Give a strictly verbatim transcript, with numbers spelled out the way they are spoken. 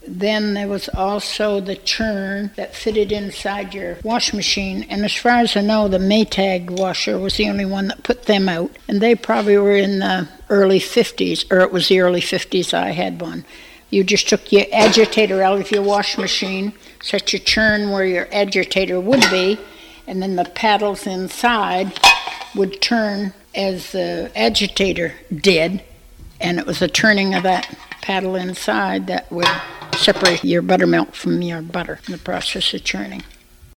then there was also the churn that fitted inside your wash machine. And as far as I know, the Maytag washer was the only one that put them out. And they probably were in the early fifties, or it was the early fifties I had one. You just took your agitator out of your wash machine, set your churn where your agitator would be, and then the paddles inside would turn as the agitator did, and it was the turning of that paddle inside that would separate your buttermilk from your butter in the process of churning.